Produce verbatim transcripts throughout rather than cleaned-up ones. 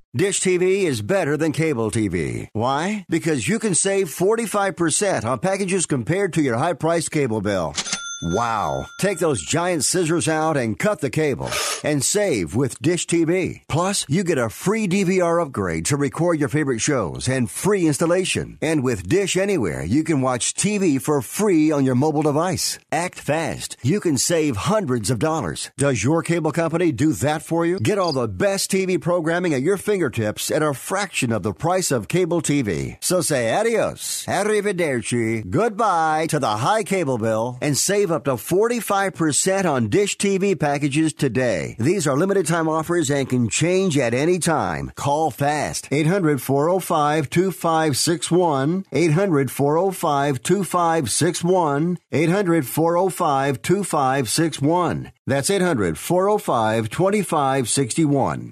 Dish T V is better than cable T V. Why? Because you can save forty-five percent on packages compared to your high-priced cable bill. Wow. Take those giant scissors out and cut the cable and save with Dish T V. Plus, you get a free D V R upgrade to record your favorite shows and free installation. And with Dish Anywhere, you can watch T V for free on your mobile device. Act fast. You can save hundreds of dollars. Does your cable company do that for you? Get all the best T V programming at your fingertips at a fraction of the price of cable T V. So say adios, arrivederci, goodbye to the high cable bill and save up to forty-five percent on Dish T V packages today. These are limited time offers and can change at any time. Call fast. eight hundred, four oh five, two five six one. eight hundred, four oh five, two five six one. eight hundred, four oh five, two five six one. That's eight hundred, four oh five, two five six one.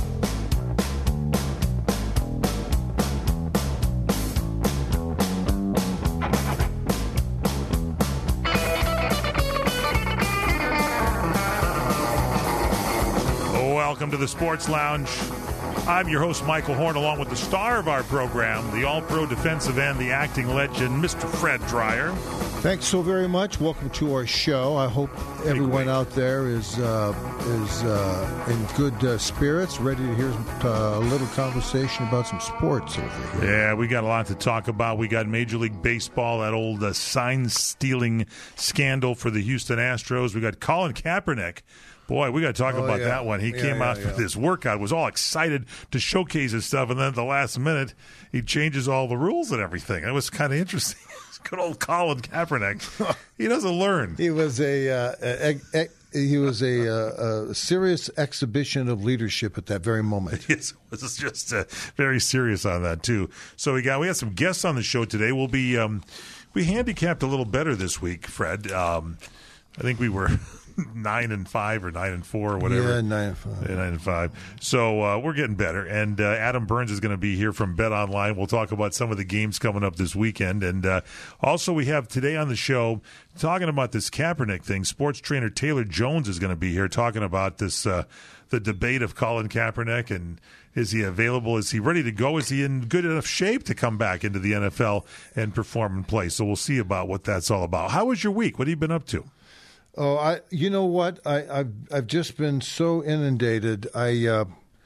Welcome to the Sports Lounge. I'm your host, Michael Horn, along with the star of our program, the all-pro defensive end, the acting legend, Mister Fred Dreyer. Thanks so very much. Welcome to our show. I hope everyone out there is uh, is uh, in good uh, spirits, ready to hear uh, a little conversation about some sports over here. Yeah, we got a lot to talk about. We got Major League Baseball, that old uh, sign-stealing scandal for the Houston Astros. We got Colin Kaepernick. Boy, we got to talk oh, about yeah. that one. He yeah, came yeah, out yeah. for this workout, was all excited to showcase his stuff, and then at the last minute, he changes all the rules and everything. It was kind of interesting. Good old Colin Kaepernick. He doesn't learn. He was a, uh, a, a, a he was a, a, a serious exhibition of leadership at that very moment. Yes, it was just uh, very serious on that too. So we got we got some guests on the show today. We'll be um, we handicapped a little better this week, Fred. Um, I think we were. Nine and five or nine and four or whatever. Yeah, nine and five. Yeah, nine and five. So uh, we're getting better. And uh, Adam Burns is going to be here from Bet Online. We'll talk about some of the games coming up this weekend. And uh, also we have today on the show talking about this Kaepernick thing. Sports trainer Taylor Jones is going to be here talking about this uh, the debate of Colin Kaepernick and is he available? Is he ready to go? Is he in good enough shape to come back into the N F L and perform and play? So we'll see about what that's all about. How was your week? What have you been up to? Oh, I. You know what? I, I've I've just been so inundated. I, uh,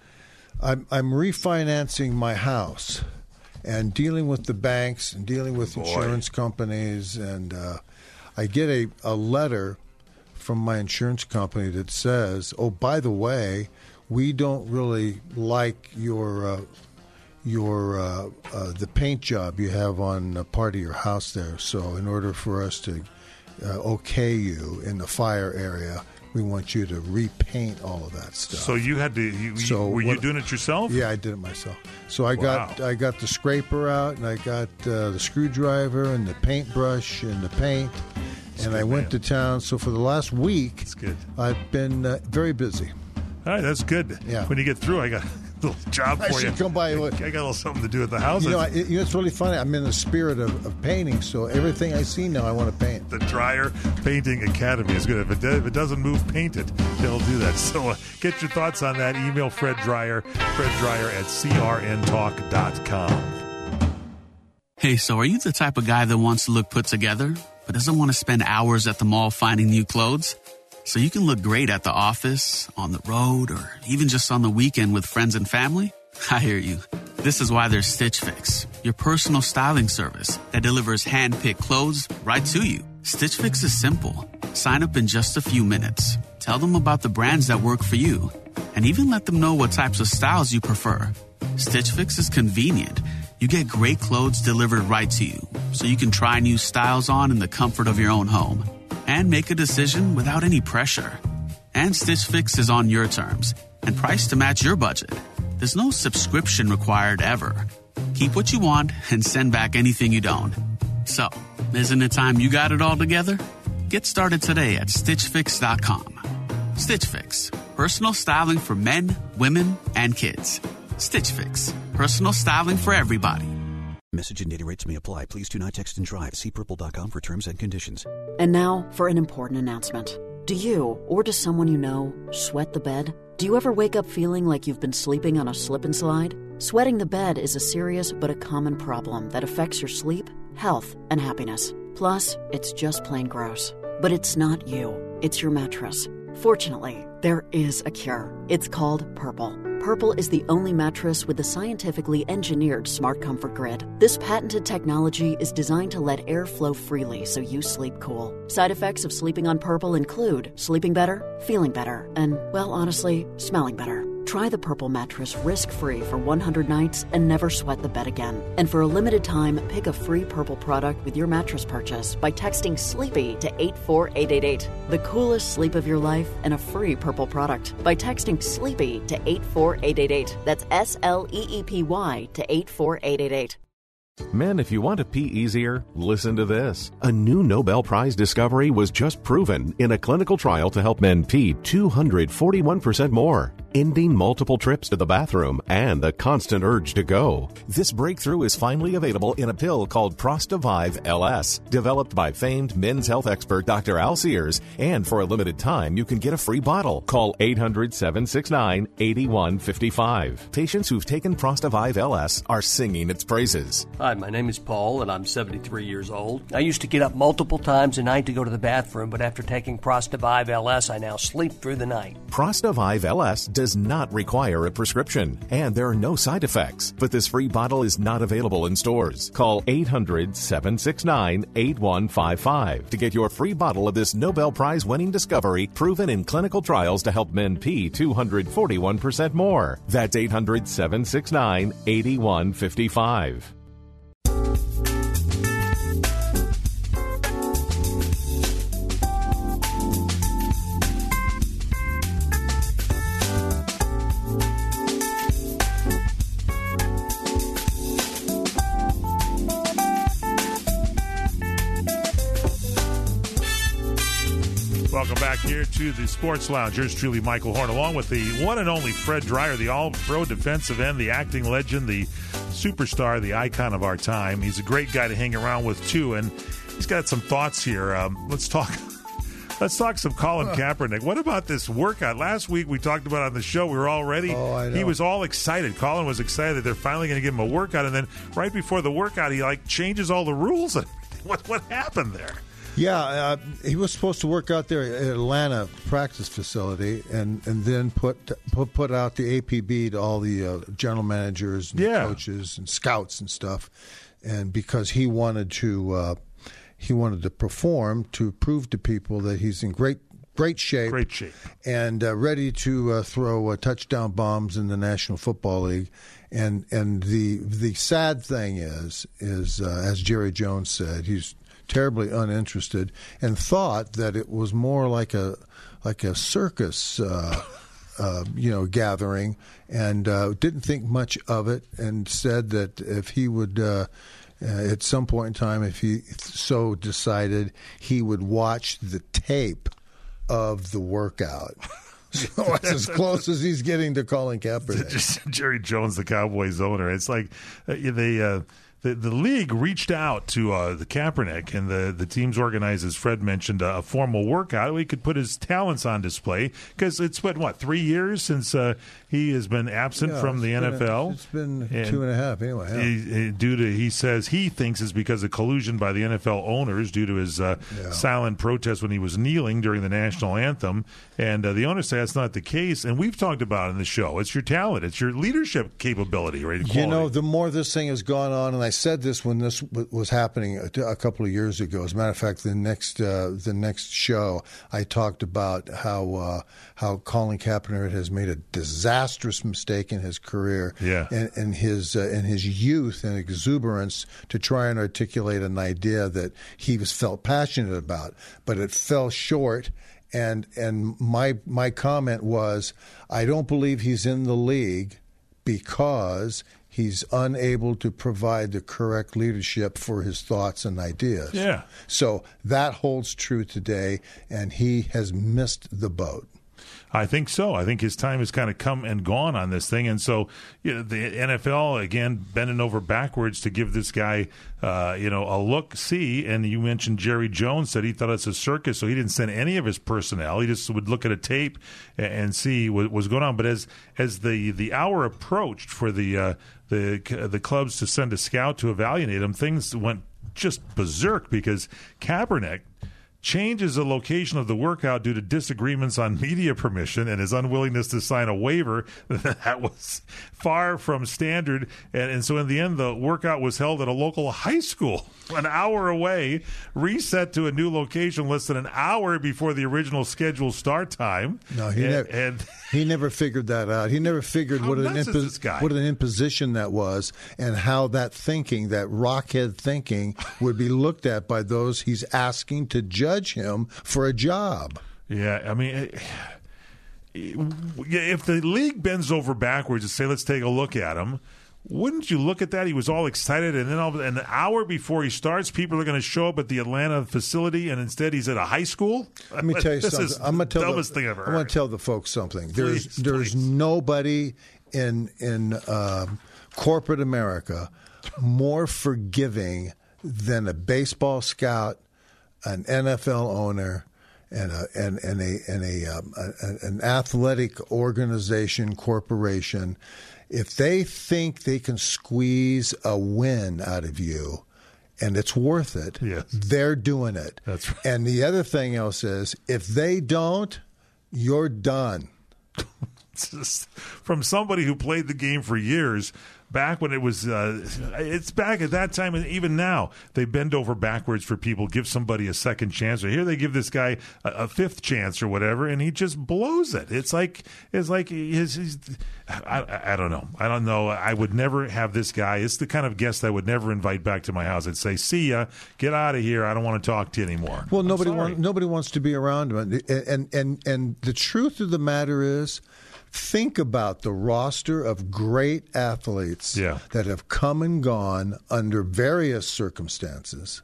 I'm I'm refinancing my house, and dealing with the banks and dealing with Boy. insurance companies, and uh, I get a, a letter from my insurance company that says, "Oh, by the way, we don't really like your uh, your uh, uh, the paint job you have on a part of your house there. So, in order for us to Uh, okay you in the fire area, we want you to repaint all of that stuff." So you had to. You, so were what, you doing it yourself? Yeah, I did it myself. So I Wow. got I got the scraper out, and I got uh, the screwdriver and the paintbrush and the paint, That's and good, I went man. to town. So for the last week, That's good. I've been uh, very busy. All right, that's good. Yeah. When you get through, I got a little job I for you. should come by. I got a little something to do at the house. You know, I, you know, it's really funny. I'm in the spirit of, of painting, so everything I see now, I want to paint. The Dreyer Painting Academy is good. If it, if it doesn't move, paint it. They'll do that. So uh, get your thoughts on that. Email Fred Dreyer, Fred Dreyer at c r n talk dot com. Hey, so are you the type of guy that wants to look put together, but doesn't want to spend hours at the mall finding new clothes? So you can look great at the office, on the road, or even just on the weekend with friends and family? I hear you. This is why there's Stitch Fix, your personal styling service that delivers hand-picked clothes right to you. Stitch Fix is simple. Sign up in just a few minutes. Tell them about the brands that work for you, and even let them know what types of styles you prefer. Stitch Fix is convenient. You get great clothes delivered right to you, so you can try new styles on in the comfort of your own home and make a decision without any pressure. And Stitch Fix is on your terms and priced to match your budget. There's no subscription required ever. Keep what you want and send back anything you don't. So, isn't it time you got it all together? Get started today at stitch fix dot com. Stitch Fix, personal styling for men, women, and kids. Stitch Fix, personal styling for everybody. Message and data rates may apply. Please do not text and drive. See purple dot com for terms and conditions. And now for an important announcement. Do you, or does someone you know, sweat the bed? Do you ever wake up feeling like you've been sleeping on a slip and slide? Sweating the bed is a serious but a common problem that affects your sleep, health, and happiness. Plus, it's just plain gross. But it's not you. It's your mattress. Fortunately, there is a cure. It's called Purple. Purple is the only mattress with the scientifically engineered Smart Comfort Grid. This patented technology is designed to let air flow freely so you sleep cool. Side effects of sleeping on Purple include sleeping better, feeling better, and, well, honestly, smelling better. Try the Purple mattress risk-free for one hundred nights and never sweat the bed again. And for a limited time, pick a free Purple product with your mattress purchase by texting SLEEPY to eight four eight eight eight. The coolest sleep of your life and a free Purple product by texting SLEEPY to eight four eight eight eight. That's S L E E P Y to eight four eight eight eight. Men, if you want to pee easier, listen to this. A new Nobel Prize discovery was just proven in a clinical trial to help men pee two hundred forty-one percent more, ending multiple trips to the bathroom and the constant urge to go. This breakthrough is finally available in a pill called Prostavive L S, developed by famed men's health expert Doctor Al Sears, and for a limited time, you can get a free bottle. Call eight hundred, seven six nine, eight one five five. Patients who've taken Prostavive L S are singing its praises. Hi, my name is Paul, and I'm seventy-three years old. I used to get up multiple times a night to go to the bathroom, but after taking Prostavive L S, I now sleep through the night. Prostavive L S does not require a prescription, and there are no side effects. But this free bottle is not available in stores. Call eight hundred, seven six nine, eight one five five to get your free bottle of this Nobel Prize-winning discovery proven in clinical trials to help men pee two hundred forty-one percent more. That's eight hundred, seven six nine, eight one five five. Welcome back here to the Sports Lounge. Yours truly, Michael Horn, along with the one and only Fred Dreyer, the all-pro defensive end, the acting legend, the superstar, the icon of our time. He's a great guy to hang around with, too, and he's got some thoughts here. Um, let's talk Let's talk some Colin Kaepernick. What about this workout? Last week we talked about it on the show. We were all ready. Oh, I know. He was all excited. Colin was excited. They're finally going to give him a workout, and then right before the workout, he, like, changes all the rules. What, what happened there? Yeah, uh, he was supposed to work out there at Atlanta practice facility, and, and then put, put put out the A P B to all the uh, general managers and yeah. coaches and scouts and stuff, and because he wanted to uh, he wanted to perform to prove to people that he's in great great shape, great shape, and uh, ready to uh, throw uh, touchdown bombs in the National Football League. And and the the sad thing is is uh, as Jerry Jones said, he's terribly uninterested, and thought that it was more like a like a circus, uh, uh, you know, gathering, and uh, didn't think much of it, and said that if he would, uh, uh, at some point in time, if he so decided, he would watch the tape of the workout. So it's as close as he's getting to Colin Kaepernick. Just Jerry Jones, the Cowboys owner. It's like uh, they. Uh, The, the league reached out to uh, the Kaepernick, and the, the teams organized, as Fred mentioned, a, a formal workout where he could put his talents on display, because it's been, what, three years since uh, he has been absent yeah, from the N F L? A, it's been and two and a half anyway. Yeah. He, he, due to, he says he thinks it's because of collusion by the N F L owners due to his uh, yeah. silent protest when he was kneeling during the national anthem. And uh, the owners say that's not the case. And we've talked about it in the show. It's your talent. It's your leadership capability, right? Quality. You know, the more this thing has gone on, and I said this when this w- was happening a, a couple of years ago. As a matter of fact, the next uh, the next show, I talked about how uh, how Colin Kaepernick has made a disastrous mistake in his career, yeah. and, and his uh, in his youth and exuberance to try and articulate an idea that he was felt passionate about, but it fell short. And and my my comment was, I don't believe he's in the league because he's unable to provide the correct leadership for his thoughts and ideas. Yeah. So that holds true today, and he has missed the boat. I think so. I think his time has kind of come and gone on this thing. And so you know, the N F L, again, bending over backwards to give this guy, uh, you know, a look-see. And you mentioned Jerry Jones said he thought it's a circus, so he didn't send any of his personnel. He just would look at a tape and, and see what was going on. But as as the, the hour approached for the, uh, the, the clubs to send a scout to evaluate him, things went just berserk because Kaepernick changes the location of the workout due to disagreements on media permission and his unwillingness to sign a waiver that was far from standard. And, and so in the end, the workout was held at a local high school an hour away, reset to a new location less than an hour before the original scheduled start time. No, he, and, never, and he never figured that out. He never figured what an, impo- what an imposition that was and how that thinking, that rockhead thinking, would be looked at by those he's asking to judge him for a job. Yeah, I mean, if the league bends over backwards and say, let's take a look at him, wouldn't you look at that? He was all excited, and then all, an hour before he starts, people are going to show up at the Atlanta facility, and instead he's at a high school? Let me tell you this something. Is I'm going to tell dumbest the, thing I've ever I'm heard. going to tell the folks something. There's Please, there's please. nobody in in uh, corporate America more forgiving than a baseball scout, an N F L owner, and a and, and a and a, um, a an athletic organization, corporation. If they think they can squeeze a win out of you, and it's worth it, yes. they're doing it. That's right. And the other thing else is, if they don't, you're done. Just from somebody who played the game for years, back when it was, uh, it's back at that time, and even now, they bend over backwards for people, give somebody a second chance. Or here they give this guy a, a fifth chance or whatever, and he just blows it. It's like, it's like his, his I, I don't know. I don't know. I would never have this guy. It's the kind of guest I would never invite back to my house. I'd say, see ya, get out of here. I don't want to talk to you anymore. Well, I'm nobody sorry. wants, nobody wants to be around him. And, and, and, and the truth of the matter is, think about the roster of great athletes yeah. that have come and gone under various circumstances,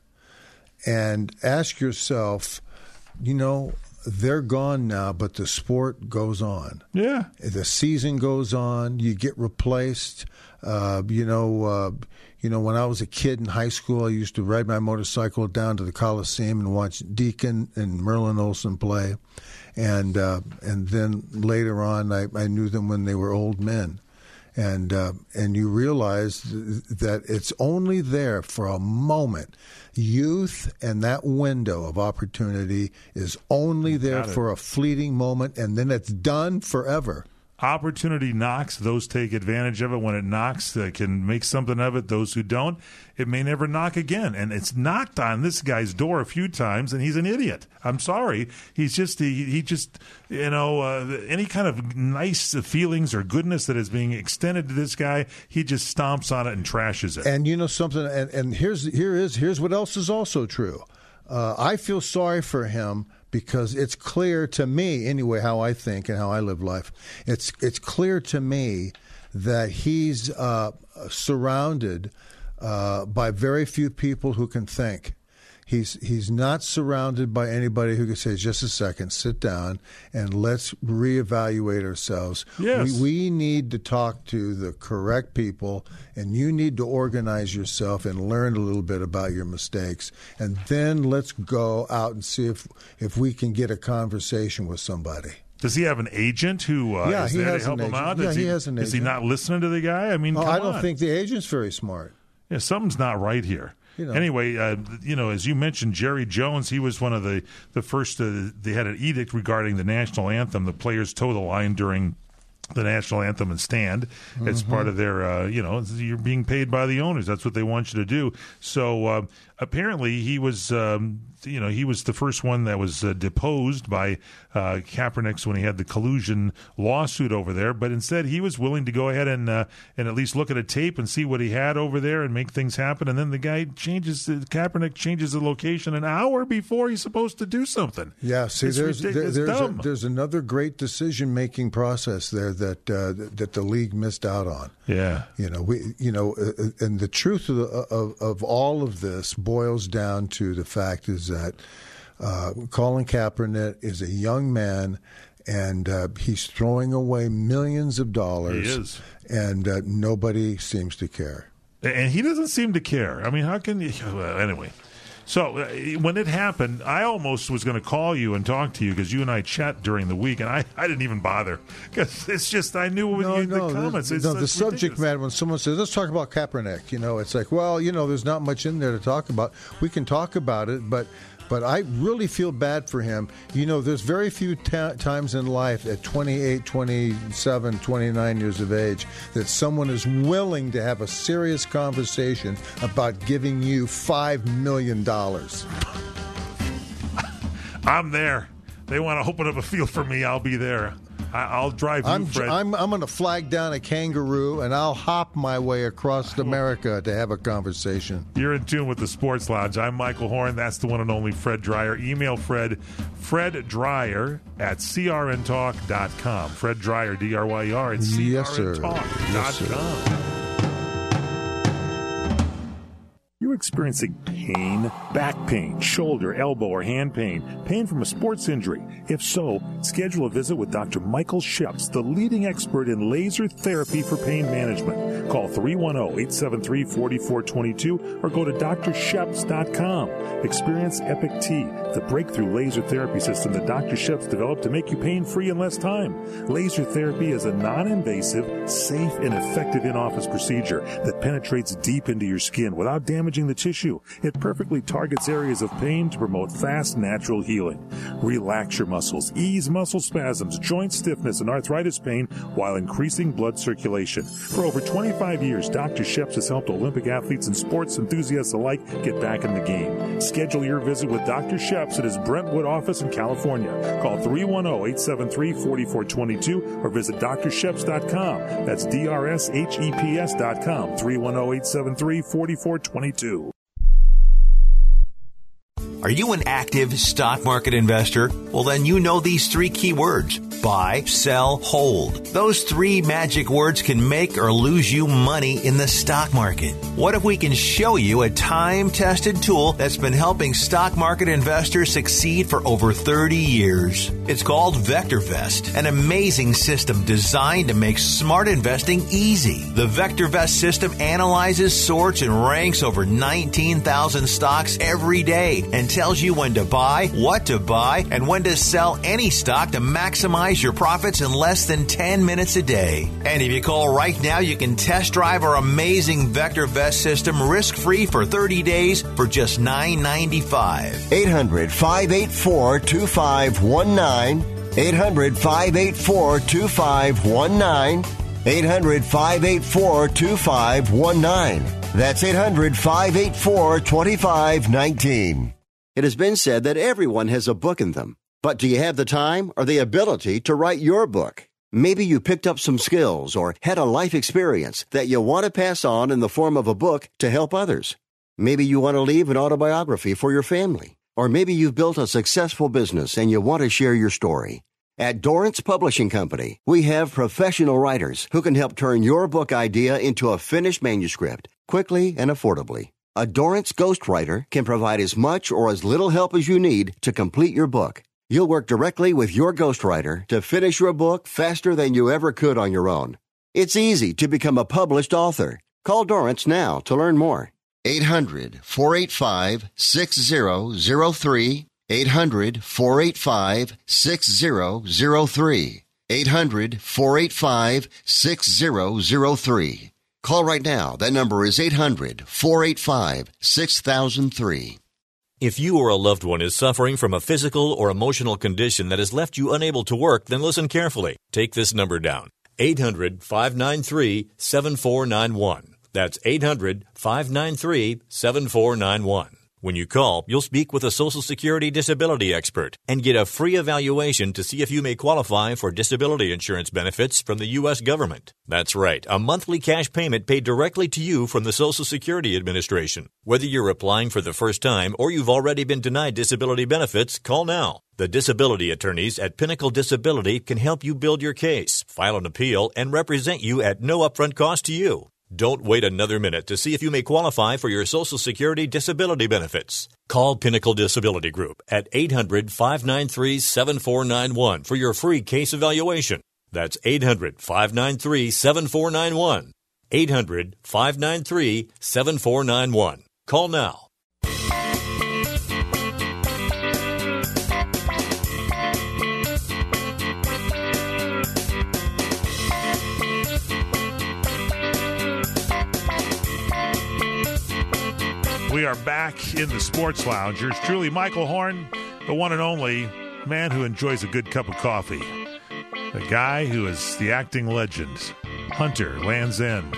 and ask yourself, you know, they're gone now, but the sport goes on. Yeah. The season goes on. You get replaced. Uh, you know, uh, you know, when I was a kid in high school, I used to ride my motorcycle down to the Coliseum and watch Deacon and Merlin Olsen play. And uh, and then later on, I, I knew them when they were old men, and uh, and you realize th- that it's only there for a moment. Youth and that window of opportunity is only there for a fleeting moment, and then it's done forever. Opportunity knocks. Those take advantage of it. When it knocks, they can make something of it. Those who don't, it may never knock again. And it's knocked on this guy's door a few times, and he's an idiot. I'm sorry. He's just, he, he just, you know, uh, any kind of nice feelings or goodness that is being extended to this guy, he just stomps on it and trashes it. And you know something, and, and here's, here is, here's what else is also true. Uh, I feel sorry for him because it's clear to me, anyway, how I think and how I live life. It's it's clear to me that he's uh, surrounded uh, by very few people who can think. He's he's not surrounded by anybody who can say, just a second, sit down, and let's reevaluate ourselves. Yes. We, we need to talk to the correct people, and you need to organize yourself and learn a little bit about your mistakes. And then let's go out and see if, if we can get a conversation with somebody. Does he have an agent who uh, Yeah, is he there has to help an him agent. out? Yeah, is he has an Is he agent. not listening to the guy? I mean, Oh, come I don't on. think the agent's very smart. Yeah, something's not right here. You know. Anyway, uh, you know, as you mentioned, Jerry Jones, he was one of the, the first, uh, they had an edict regarding the national anthem. The players toe the line during the national anthem and stand. Mm-hmm. It's part of their, uh, you know, you're being paid by the owners. That's what they want you to do. So uh, apparently he was, um, you know, he was the first one that was uh, deposed by uh, Kaepernick's when he had the collusion lawsuit over there. But instead, he was willing to go ahead and uh, and at least look at a tape and see what he had over there and make things happen. And then the guy changes, the, Kaepernick changes the location an hour before he's supposed to do something. Yeah, see, It's there's there, ridiculous. there's a, dumb. there's another great decision making process there that uh, that the league missed out on. Yeah. You know, we, you know, uh, and the truth of, the, of of all of this boils down to the fact is that uh, Colin Kaepernick is a young man, and uh, he's throwing away millions of dollars. He is. And uh, nobody seems to care. And he doesn't seem to care. I mean, how can you? Well, anyway. So uh, when it happened, I almost was going to call you and talk to you because you and I chat during the week, and I, I didn't even bother because it's just I knew what no, you, no, the comments. The, it's, no, the it's subject ridiculous. matter, when someone says, let's talk about Kaepernick, you know, it's like, well, you know, there's not much in there to talk about. We can talk about it, but but I really feel bad for him. You know, there's very few ta- times in life at twenty-eight, twenty-seven, twenty-nine years of age that someone is willing to have a serious conversation about giving you five million dollars. I'm there. They want to open up a field for me. I'll be there. I, I'll drive you, I'm, Fred. I'm, I'm going to flag down a kangaroo, and I'll hop my way across America to have a conversation. You're in tune with the Sports Lounge. I'm Michael Horn. That's the one and only Fred Dreyer. Email Fred, Fred Dreyer at C R N talk dot com. Fred Dreyer, D R Y E R, at Yes, C R N sir. talk dot com. Yes, sir. You're experiencing pain, back pain, shoulder, elbow, or hand pain, pain from a sports injury. If so, schedule a visit with Doctor Michael Sheps, the leading expert in laser therapy for pain management. Call three one zero, eight seven three, four four two two or go to D R sheps dot com. Experience Epic T, the breakthrough laser therapy system that Doctor Sheps developed to make you pain-free in less time. Laser therapy is a non-invasive, safe, and effective in-office procedure that penetrates deep into your skin without damaging the tissue. It perfectly targets areas of pain to promote fast, natural healing. Relax your muscles, ease muscle spasms, joint stiffness, and arthritis pain while increasing blood circulation. For over twenty-five years, Doctor Sheps has helped Olympic athletes and sports enthusiasts alike get back in the game. Schedule your visit with Doctor Sheps at his Brentwood office in California. Call three one zero, eight seven three, four four two two or visit D R sheps dot com. That's D R S H E P S dot com. three one zero, eight seven three, four four two two. Are you an active stock market investor? Well, then you know these three key words. Buy, sell, hold. Those three magic words can make or lose you money in the stock market. What if we can show you a time-tested tool that's been helping stock market investors succeed for over thirty years? It's called VectorVest, an amazing system designed to make smart investing easy. The VectorVest system analyzes, sorts, and ranks over nineteen thousand stocks every day and tells you when to buy, what to buy, and when to sell any stock to maximize your profits in less than ten minutes a day. And if you call right now, you can test drive our amazing VectorVest system risk-free for thirty days for just nine ninety-five. eight hundred, five eight four, two five one nine. eight hundred, five eight four, two five one nine. eight hundred, five eight four, two five one nine. That's eight hundred, five eight four, two five one nine. It has been said that everyone has a book in them. But do you have the time or the ability to write your book? Maybe you picked up some skills or had a life experience that you want to pass on in the form of a book to help others. Maybe you want to leave an autobiography for your family. Or maybe you've built a successful business and you want to share your story. At Dorrance Publishing Company, we have professional writers who can help turn your book idea into a finished manuscript quickly and affordably. A Dorrance ghostwriter can provide as much or as little help as you need to complete your book. You'll work directly with your ghostwriter to finish your book faster than you ever could on your own. It's easy to become a published author. Call Dorrance now to learn more. eight hundred, four eight five, six zero zero three. eight hundred, four eight five, six zero zero three. eight hundred, four eight five, six zero zero three. Call right now. That number is eight hundred, four eight five, six thousand three. If you or a loved one is suffering from a physical or emotional condition that has left you unable to work, then listen carefully. Take this number down. eight hundred, five nine three, seven four nine one. That's eight hundred, five nine three, seven four nine one. When you call, you'll speak with a Social Security disability expert and get a free evaluation to see if you may qualify for disability insurance benefits from the U S government. That's right, a monthly cash payment paid directly to you from the Social Security Administration. Whether you're applying for the first time or you've already been denied disability benefits, call now. The disability attorneys at Pinnacle Disability can help you build your case, file an appeal, and represent you at no upfront cost to you. Don't wait another minute to see if you may qualify for your Social Security disability benefits. Call Pinnacle Disability Group at eight hundred, five nine three, seven four nine one for your free case evaluation. That's eight hundred, five nine three, seven four nine one. eight hundred, five nine three, seven four nine one. Call now. We are back in the Sports Lounge. Yours truly, Michael Horn, the one and only man who enjoys a good cup of coffee. The guy who is the acting legend, Hunter, Land's End,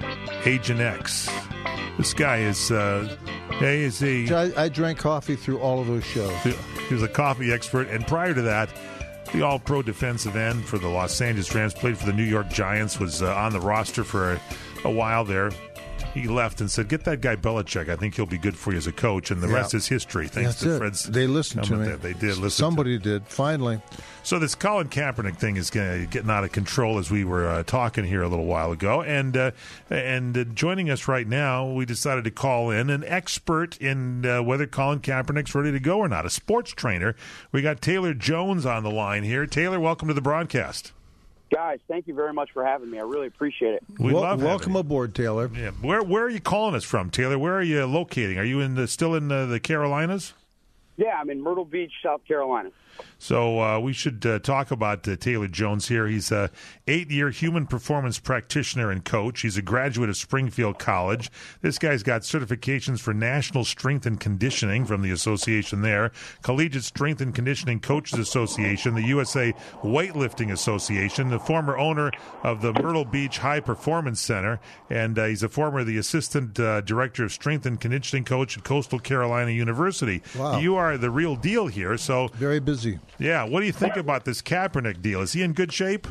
Agent X. This guy is, uh, he is a... I, I drank coffee through all of those shows. He was a coffee expert, and prior to that, the all-pro defensive end for the Los Angeles Rams, played for the New York Giants, was uh, on the roster for a, a while there. He left and said, get that guy Belichick. I think he'll be good for you as a coach. And the yeah. rest is history. Thanks That's to it. Fred's. They listened to me. That. They did listen. Somebody to did, finally. So this Colin Kaepernick thing is getting out of control, as we were uh, talking here a little while ago. And uh, and uh, joining us right now, we decided to call in an expert in uh, whether Colin Kaepernick's ready to go or not, a sports trainer. We got Taylor Jones on the line here. Taylor, welcome to the broadcast. Guys, thank you very much for having me. I really appreciate it. We well, love welcome you. aboard, Taylor. Yeah. Where where are you calling us from, Taylor? Where are you locating? Are you in the, still in the, the Carolinas? Yeah, I'm in Myrtle Beach, South Carolina. So uh, we should uh, talk about uh, Taylor Jones here. He's a eight-year human performance practitioner and coach. He's a graduate of Springfield College. This guy's got certifications for National Strength and Conditioning from the association there, Collegiate Strength and Conditioning Coaches Association, the U S A Weightlifting Association, the former owner of the Myrtle Beach High Performance Center, and uh, he's a former the assistant uh, director of strength and conditioning coach at Coastal Carolina University. Wow. You are the real deal here. So very busy. Yeah, what do you think about this Kaepernick deal? Is he in good shape?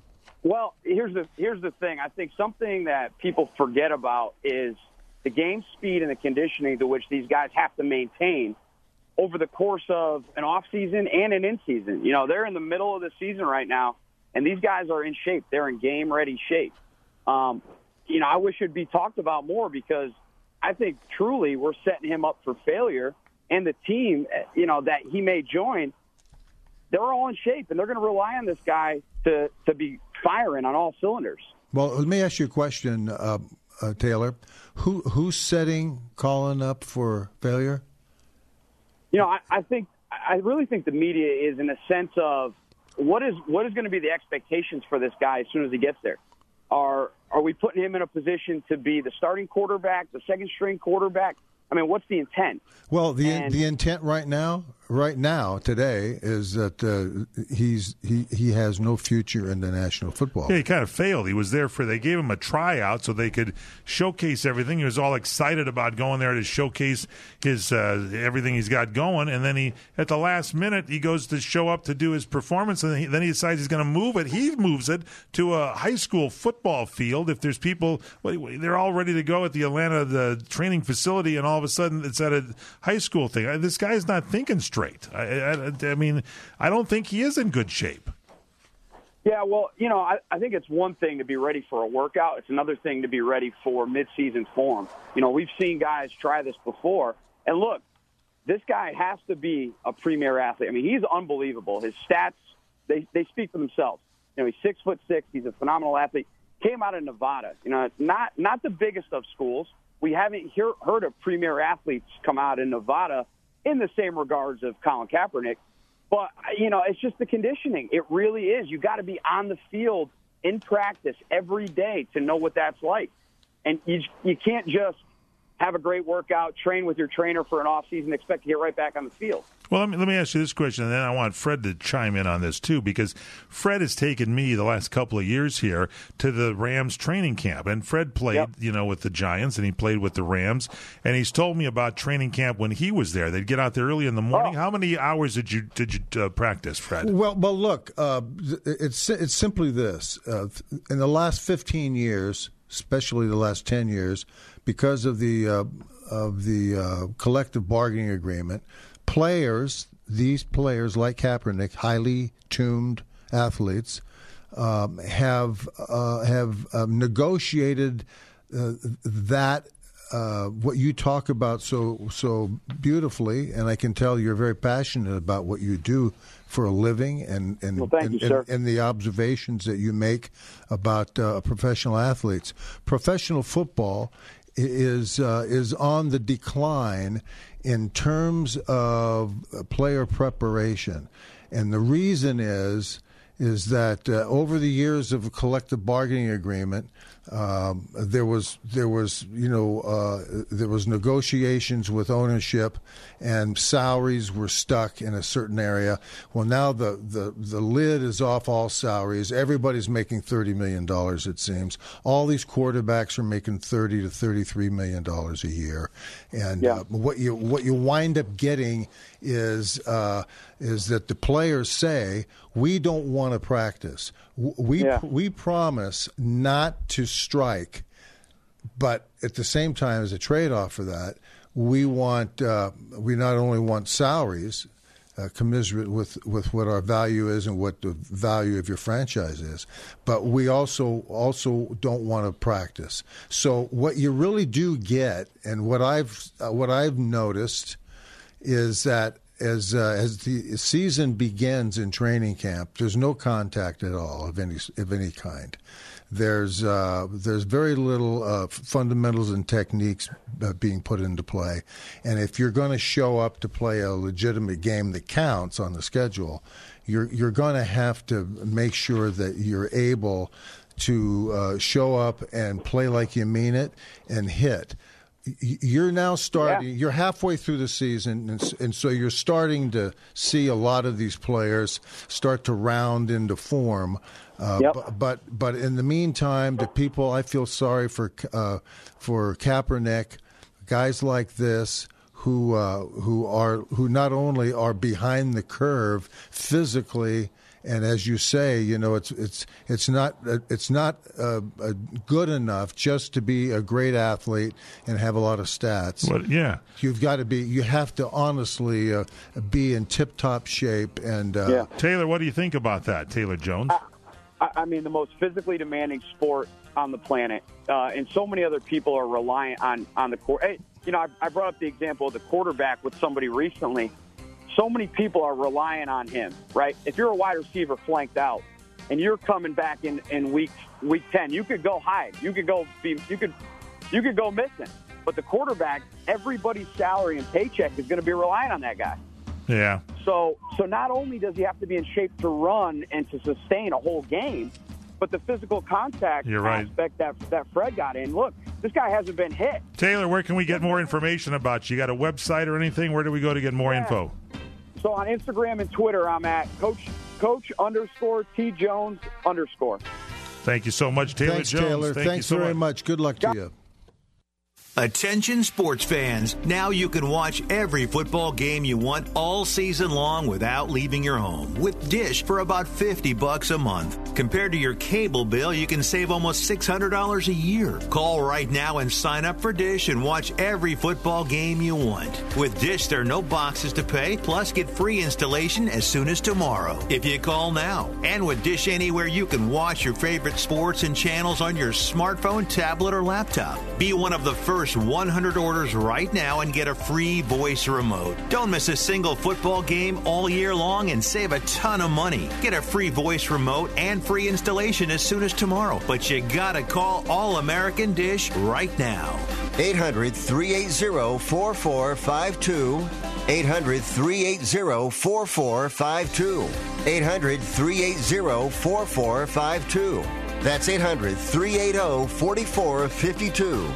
Well, here's the here's the thing. I think something that people forget about is the game speed and the conditioning to which these guys have to maintain over the course of an off season and an in season. You know, they're in the middle of the season right now, and these guys are in shape. They're in game ready shape. Um, you know, I wish it'd be talked about more, because I think truly we're setting him up for failure, and the team, you know, that he may join, they're all in shape, and they're going to rely on this guy to, to be firing on all cylinders. Well, let me ask you a question, uh, uh, Taylor. Who who's setting Colin up for failure? You know, I, I think I really think the media is, in a sense of what is what is going to be the expectations for this guy as soon as he gets there. Are are we putting him in a position to be the starting quarterback, the second string quarterback? I mean, what's the intent? Well, the and, the intent right now, right now, today, is that uh, he's he, he has no future in the National Football. Yeah, he kind of failed. He was there for, they gave him a tryout so they could showcase everything. He was all excited about going there to showcase his uh, everything he's got going, and then he, at the last minute, he goes to show up to do his performance, and then he, then he decides he's going to move it. He moves it to a high school football field. If there's people, they're all ready to go at the Atlanta the training facility, and all of a sudden it's at a high school thing. This guy's not thinking straight. I, I, I mean, I don't think he is in good shape. Yeah, well, you know, I, I think it's one thing to be ready for a workout. It's another thing to be ready for midseason form. You know, we've seen guys try this before. And look, this guy has to be a premier athlete. I mean, he's unbelievable. His stats, they, they speak for themselves. You know, he's six foot six. He's a phenomenal athlete. Came out of Nevada. You know, not not the biggest of schools. We haven't hear, heard of premier athletes come out in Nevada in the same regards of Colin Kaepernick. But, you know, it's just the conditioning. It really is. You got to be on the field in practice every day to know what that's like. And you, you can't just have a great workout, train with your trainer for an off season, expect to get right back on the field. Well, let me, let me ask you this question, and then I want Fred to chime in on this, too, because Fred has taken me the last couple of years here to the Rams training camp. And Fred played, yep. you know, with the Giants, and he played with the Rams. And he's told me about training camp when he was there. They'd get out there early in the morning. Oh. How many hours did you did you uh, practice, Fred? Well, well, look, uh, it's it's simply this. Uh, in the last fifteen years, especially the last ten years, because of the uh, of the uh, collective bargaining agreement, players, these players like Kaepernick, highly tuned athletes, um, have uh, have uh, negotiated uh, that uh, what you talk about so so beautifully, and I can tell you're very passionate about what you do for a living, and and well, thank and, you, sir. and, and the observations that you make about uh, professional athletes. Professional football is uh, is on the decline in terms of player preparation, and the reason is is that uh, over the years of a collective bargaining agreement, um, there was there was you know uh, there was negotiations with ownership, and salaries were stuck in a certain area. Well, now the the, the lid is off all salaries. Everybody's making thirty million dollars. It seems all these quarterbacks are making thirty to thirty three million dollars a year, and yeah. uh, what you what you wind up getting is uh, is that the players say, we don't want to practice. We yeah. we promise not to strike, but at the same time, as a trade-off for that, we want uh, we not only want salaries uh, commensurate with, with what our value is and what the value of your franchise is, but we also also don't want to practice. So what you really do get, and what I've uh, what I've noticed, is that as uh, as the season begins in training camp, there's no contact at all of any of any kind. There's uh, there's very little uh, fundamentals and techniques uh, being put into play, and if you're going to show up to play a legitimate game that counts on the schedule, you're you're going to have to make sure that you're able to uh, show up and play like you mean it and hit. You're now starting, yeah. you're halfway through the season, and, and so you're starting to see a lot of these players start to round into form. Uh, yep. but, but but in the meantime, the people, I feel sorry for uh, for Kaepernick, guys like this who uh, who are who not only are behind the curve physically. And as you say, you know, it's it's it's not it's not uh, uh, good enough just to be a great athlete and have a lot of stats. But, yeah, you've got to be. You have to honestly uh, be in tip-top shape. And uh, yeah. Taylor, what do you think about that, Taylor Jones? I, I mean, the most physically demanding sport on the planet, uh, and so many other people are reliant on on the court. Hey, you know, I, I brought up the example of the quarterback with somebody recently. So many people are relying on him, right? If you're a wide receiver flanked out and you're coming back in, in week week ten, you could go hide. You could go be you could you could go missing. But the quarterback, everybody's salary and paycheck is going to be relying on that guy. Yeah. So so not only does he have to be in shape to run and to sustain a whole game, but the physical contact You're right. aspect that that Fred got in. Look, this guy hasn't been hit. Taylor, where can we get more information about you? You got a website or anything? Where do we go to get more yeah. info? So on Instagram and Twitter, I'm at Coach Coach underscore T Jones underscore. Thank you so much, Taylor Thanks, Jones. Taylor. Thank Thanks you so very much. much. Good luck to you. Attention sports fans, now you can watch every football game you want all season long without leaving your home with Dish for about fifty bucks a month. Compared to your cable bill, you can save almost six hundred dollars a year. Call right now and sign up for Dish and watch every football game you want. With Dish, there are no boxes to pay, plus get free installation as soon as tomorrow if you call now. And with Dish Anywhere, you can watch your favorite sports and channels on your smartphone, tablet, or laptop. Be one of the first one hundred orders right now and get a free voice remote. Don't miss a single football game all year long and save a ton of money. Get a free voice remote and free installation as soon as tomorrow. But you gotta call All American Dish right now. eight hundred, three eight zero, four four five two. eight hundred, three eight zero, four four five two. eight hundred, three eight zero, four four five two. That's eight hundred, three eight zero, four four five two.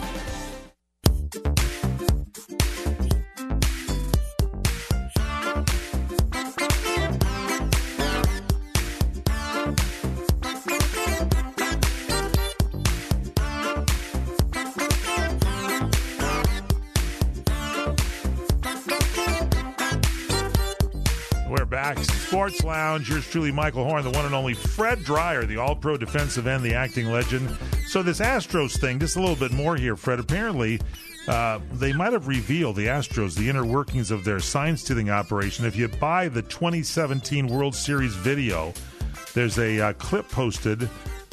Sports Lounge. Yours truly, Michael Horn, the one and only Fred Dreyer, the all-pro defensive end, the acting legend. So this Astros thing, just a little bit more here, Fred. Apparently, uh, they might have revealed, the Astros, the inner workings of their sign-stealing operation. If you buy the twenty seventeen World Series video, there's a uh, clip posted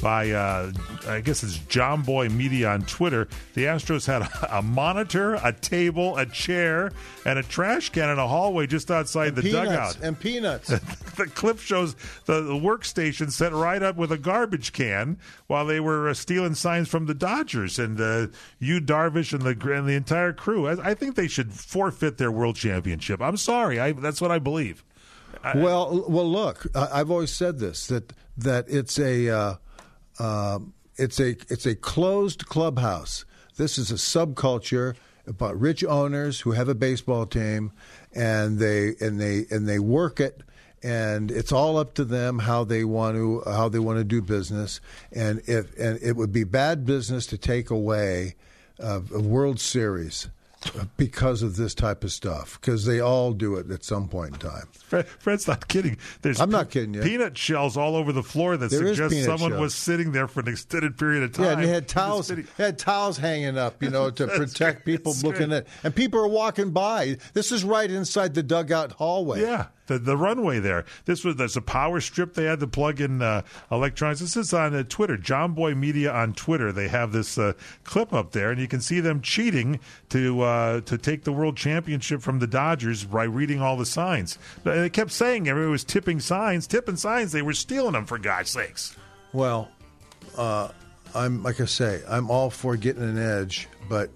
by, uh, I guess it's John Boy Media on Twitter. The Astros had a, a monitor, a table, a chair, and a trash can in a hallway just outside and the peanuts, dugout. And peanuts. The clip shows the, the workstation set right up with a garbage can while they were uh, stealing signs from the Dodgers. And uh, Yu Darvish and the and the entire crew, I, I think they should forfeit their world championship. I'm sorry. I, that's what I believe. I, well, well, look, I've always said this, that that it's a uh, uh, it's a it's a closed clubhouse. This is a subculture about rich owners who have a baseball team, and they and they and they work it, and it's all up to them how they want to how they want to do business. And if and it would be bad business to take away uh, a World Series because of this type of stuff, because they all do it at some point in time. Fred, Fred's not kidding. There's I'm not kidding you. Peanut shells all over the floor that There is suggest peanut someone shells. was sitting there for an extended period of time. Yeah, and they had towels, they had towels hanging up, you know, to protect right, people that's looking right. at. And people are walking by. This is right inside the dugout hallway. Yeah, the the runway there. This was there's a power strip they had to plug in uh, electronics. This is on uh, Twitter, John Boy Media on Twitter. They have this uh, clip up there, and you can see them cheating to uh, to take the world championship from the Dodgers by reading all the signs. And they kept saying everybody was tipping signs, tipping signs. They were stealing them, for God's sakes. Well, uh, I'm like I say, I'm all for getting an edge, but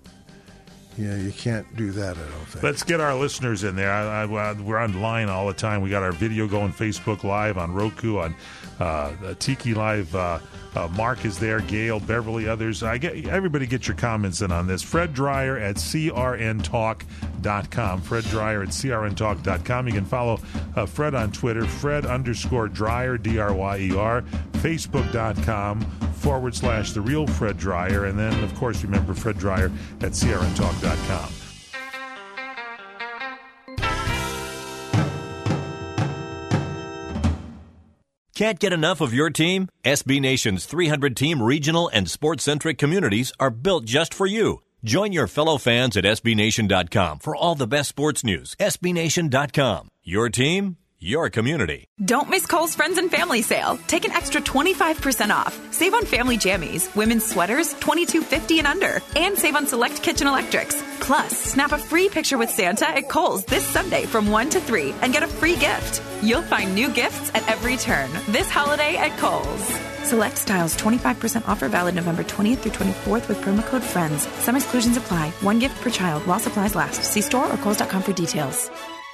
you know, you can't do that, I don't think. Let's get our listeners in there. I, I, we're online all the time. We got our video going, Facebook Live, on Roku, on uh, Tiki Live. Uh, uh, Mark is there, Gail, Beverly, others. I get everybody. Get your comments in on this. Fred Dryer at C R N talk dot com. Fred Dryer at C R N talk dot com. You can follow uh, Fred on Twitter, Fred underscore Dryer, D R Y E R. Facebook.com forward slash The Real Fred Dryer. And then, of course, remember Fred Dryer at C R N talk dot com. Can't get enough of your team? S B Nation's three hundred team regional and sports-centric communities are built just for you. Join your fellow fans at S B Nation dot com for all the best sports news. S B Nation dot com. Your team, your community. Don't miss Kohl's Friends and Family Sale. Take an extra twenty-five percent off. Save on family jammies, women's sweaters, twenty-two fifty and under. And save on select kitchen electrics. Plus, snap a free picture with Santa at Kohl's this Sunday from one to three and get a free gift. You'll find new gifts at every turn this holiday at Kohl's. Select styles, twenty-five percent offer valid November twentieth through twenty-fourth with promo code FRIENDS. Some exclusions apply. One gift per child while supplies last. See store or kohls dot com for details.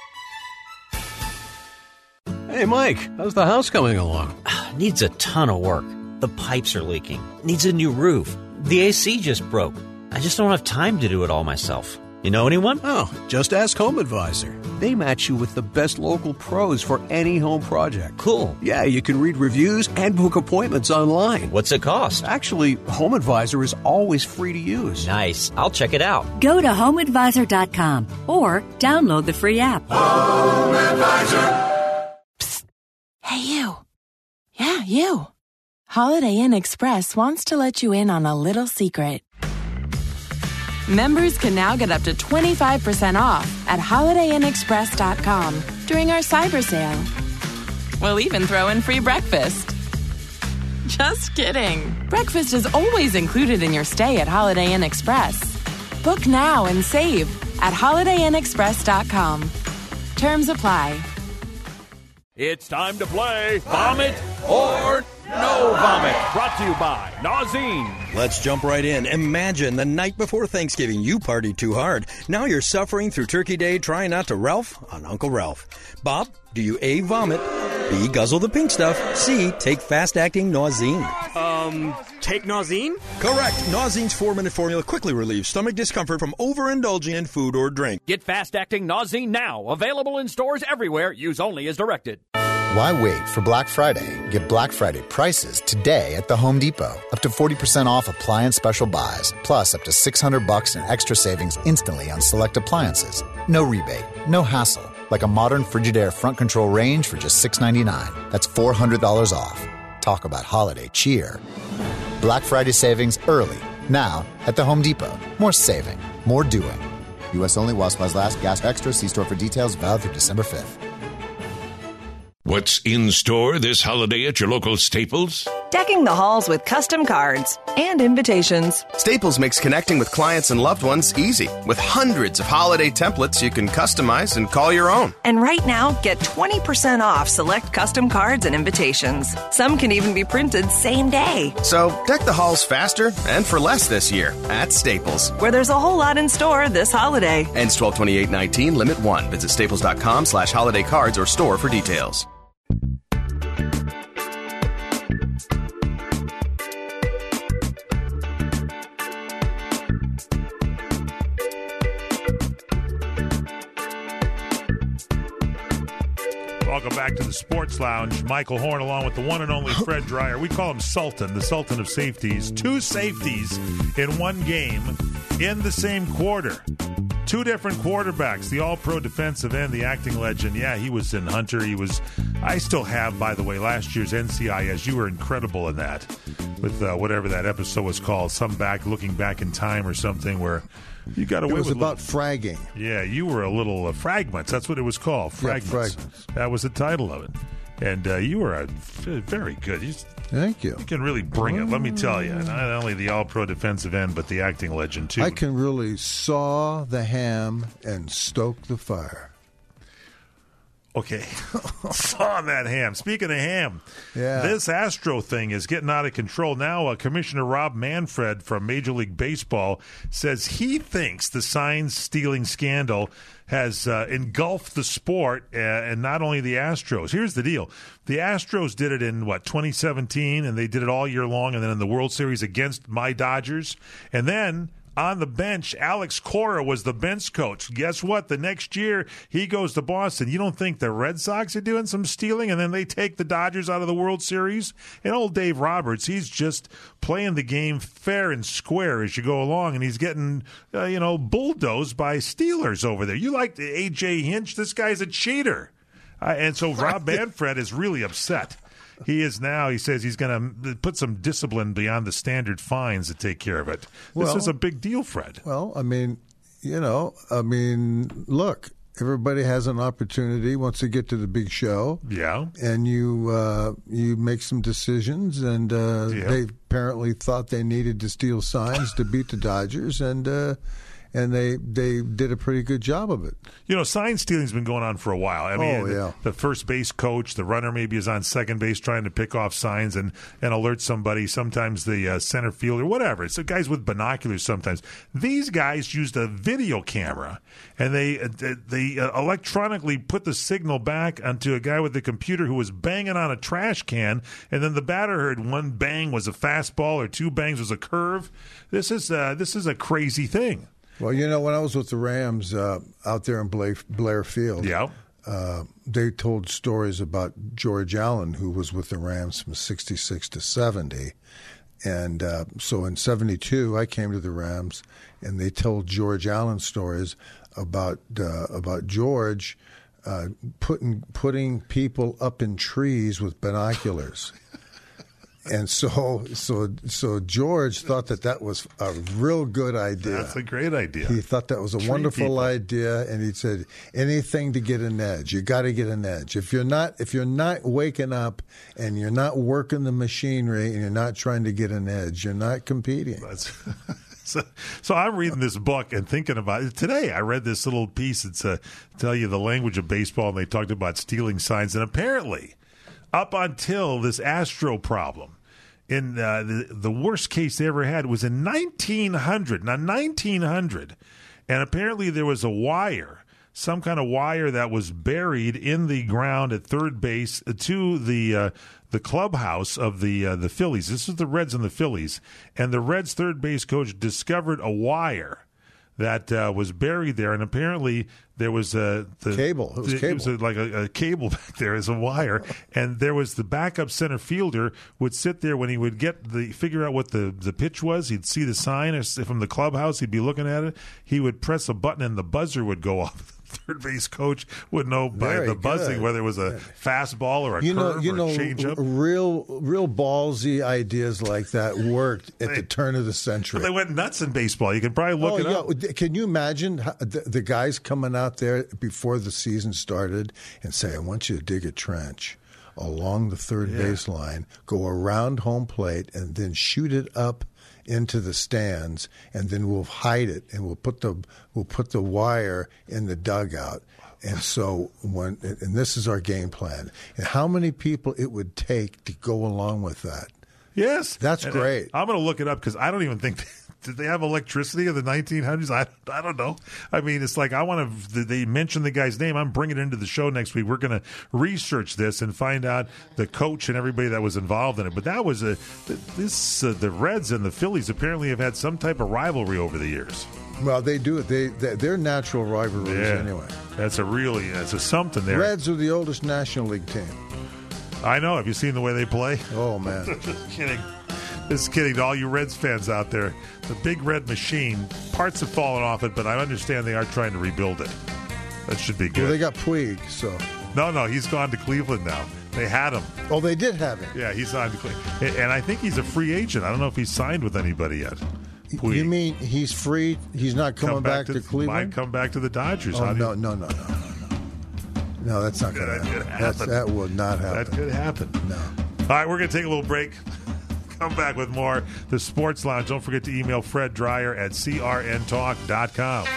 Hey, Mike, how's the house coming along? Needs a ton of work. The pipes are leaking. Needs a new roof. The A C just broke. I just don't have time to do it all myself. You know anyone? Oh, just ask Home Advisor. They match you with the best local pros for any home project. Cool. Yeah, you can read reviews and book appointments online. What's it cost? Actually, Home Advisor is always free to use. Nice. I'll check it out. Go to home advisor dot com or download the free app. Home Advisor. Hey, you. Yeah, you. Holiday Inn Express wants to let you in on a little secret. Members can now get up to twenty-five percent off at holiday inn express dot com during our cyber sale. We'll even throw in free breakfast. Just kidding. Breakfast is always included in your stay at Holiday Inn Express. Book now and save at holiday inn express dot com. Terms apply. It's time to play Vomit or No Vomit. Brought to you by Nauzene. Let's jump right in. Imagine the night before Thanksgiving you partied too hard. Now you're suffering through Turkey Day trying not to Ralph on Uncle Ralph. Bob, do you A, vomit, B, guzzle the pink stuff, C, take fast-acting Nauzene? Um, take Nauzene? Correct. Nauzene's four-minute formula quickly relieves stomach discomfort from overindulging in food or drink. Get fast-acting Nauzene now. Available in stores everywhere. Use only as directed. Why wait for Black Friday? Get Black Friday prices today at the Home Depot. Up to forty percent off appliance special buys, plus up to six hundred bucks in extra savings instantly on select appliances. No rebate, no hassle, like a modern Frigidaire front control range for just six ninety-nine. That's four hundred dollars off. Talk about holiday cheer. Black Friday savings early, now at the Home Depot. More saving, more doing. U S only while supplies last. Gas extra. See store for details. Valid through December fifth. What's in store this holiday at your local Staples? decking the halls with custom cards and invitations. Staples makes connecting with clients and loved ones easy, with hundreds of holiday templates you can customize and call your own. And right now, get twenty percent off select custom cards and invitations. Some can even be printed same day. So deck the halls faster and for less this year at Staples, where there's a whole lot in store this holiday. Ends twelve twenty-eight nineteen, limit one. Visit staples.com slash holiday cards or store for details. Welcome back to the Sports Lounge. Michael Horn along with the one and only Fred Dreyer. We call him Sultan, the Sultan of safeties. Two safeties in one game in the same quarter. Two different quarterbacks, the all-pro defensive end, the acting legend. Yeah, he was in Hunter. He was, I still have, by the way, last year's N C I S. You were incredible in that with uh, whatever that episode was called, some back, looking back in time or something where you got away with it. was with about little, fragging. Yeah, you were a little uh, fragments. That's what it was called, fragments. Yeah, fragments. That was the title of it. And uh, you were a, very good. You, Thank you. You can really bring it, let me tell you. Not only the all-pro defensive end, but the acting legend, too. I can really saw the ham and stoke the fire. Okay. Saw that ham. Speaking of ham, yeah. This Astro thing is getting out of control. Now, uh, Commissioner Rob Manfred from Major League Baseball says he thinks the sign-stealing scandal has uh, engulfed the sport uh, and not only the Astros. Here's the deal. The Astros did it in, what, twenty seventeen, and they did it all year long, and then in the World Series against my Dodgers. And then on the bench, Alex Cora was the bench coach. Guess what? The next year, he goes to Boston. You don't think the Red Sox are doing some stealing, and then they take the Dodgers out of the World Series? And old Dave Roberts, he's just playing the game fair and square as you go along, and he's getting, uh, you know, bulldozed by Steelers over there. You like A J Hinch? This guy's a cheater. Uh, and so Rob Manfred is really upset. He is now, he says he's going to put some discipline beyond the standard fines to take care of it. This well, is a big deal, Fred. Well, I mean, you know, I mean, look, everybody has an opportunity once they get to the big show. Yeah. And you uh, you make some decisions, and uh, yeah. they apparently thought they needed to steal signs to beat the Dodgers, and uh, and they they did a pretty good job of it. You know, sign stealing's been going on for a while. I mean, oh, yeah. the, the first base coach, the runner maybe is on second base trying to pick off signs and, and alert somebody. Sometimes the uh, center fielder, whatever. So guys with binoculars sometimes. These guys used a video camera, and they uh, they uh, electronically put the signal back onto a guy with the computer who was banging on a trash can, and then the batter heard one bang was a fastball or two bangs was a curve. This is uh, this is a crazy thing. Well, you know, when I was with the Rams uh, out there in Blair, Blair Field, yeah. uh, they told stories about George Allen, who was with the Rams from sixty-six to seventy. And uh, so in seventy-two, I came to the Rams, and they told George Allen stories about uh, about George uh, putting putting people up in trees with binoculars. And so, so, so George thought that that was a real good idea. That's a great idea. He thought that was a Tree wonderful people. idea, and he said, "Anything to get an edge. You got to get an edge. If you're not, if you're not waking up and you're not working the machinery and you're not trying to get an edge, you're not competing." That's So, so I'm reading this book and thinking about it. Today I read this little piece that's uh, tell you the language of baseball, and they talked about stealing signs. And apparently, up until this Astro problem, in uh, the, the worst case they ever had was in nineteen hundred. Now, nineteen hundred, and apparently there was a wire, some kind of wire that was buried in the ground at third base to the uh, the clubhouse of the uh, the Phillies. This is the Reds and the Phillies, and the Reds third base coach discovered a wire that uh, was buried there, and apparently there was a the, cable. It was the, cable. It was a, like a, a cable back there as a wire, and there was the backup center fielder would sit there when he would get the figure out what the, the pitch was. He'd see the sign from the clubhouse. He'd be looking at it. He would press a button, and the buzzer would go off. Third base coach would know by Very the buzzing good. whether it was a fastball or a you know, curve you or know, a changeup. real, real ballsy ideas like that worked at the turn of the century. They went nuts in baseball. You can probably look oh, it yeah. up. Can you imagine how, the, the guys coming out there before the season started and say, "I want you to dig a trench. along the third Yeah. baseline, go around home plate, and then shoot it up into the stands, and then we'll hide it, and we'll put the we'll put the wire in the dugout. And so when and this is our game plan. And how many people it would take to go along with that? Yes, That's And great. I, I'm going to look it up because I don't even think did they have electricity in the nineteen hundreds. I I don't know. I mean, it's like I want to. They mention the guy's name. I'm bringing it into the show next week. We're going to research this and find out the coach and everybody that was involved in it. But that was a this uh, the Reds and the Phillies apparently have had some type of rivalry over the years. Well, they do it. They, they they're natural rivalries Yeah. anyway. That's a really that's a something there. Reds are the oldest National League team. I know. Have you seen the way they play? Oh man, Just kidding. Just kidding to all you Reds fans out there. The big red machine, parts have fallen off it, but I understand they are trying to rebuild it. That should be good. well, they got Puig, so no, no, he's gone to Cleveland now. They had him. oh, they did have him. Yeah, he's signed to Cleveland. And I think he's a free agent. I don't know if he's signed with anybody yet. Puig. You mean he's free? He's not coming Come back, to, Might Cleveland? come back to the Dodgers. Oh, How do no, you- no, no, no, no, no. No, that's not going to That could happen. That's, happen. that will not happen. That could happen. No. All right, we're going to take a little break. Come back with more. The Sports Lounge. Don't forget to email Fred Dreyer at c r n talk dot com.